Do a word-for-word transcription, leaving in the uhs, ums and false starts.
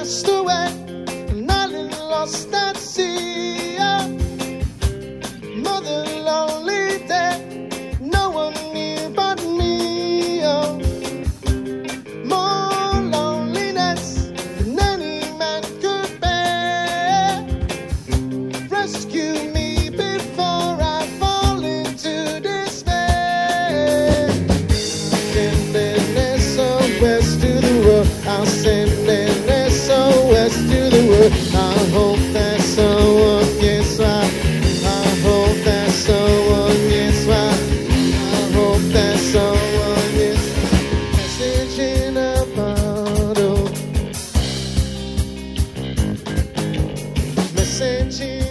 passed away, and I lost at sea. Oh, mother lonely dead, no one near but me. Oh, more loneliness than any man could bear. Rescue me before I fall into despair. Send an S O S to the world. I'll send an S O S to the world. I hope that someone gets right. I hope that someone gets right. I hope that someone gets right. Message in a bottle. Message in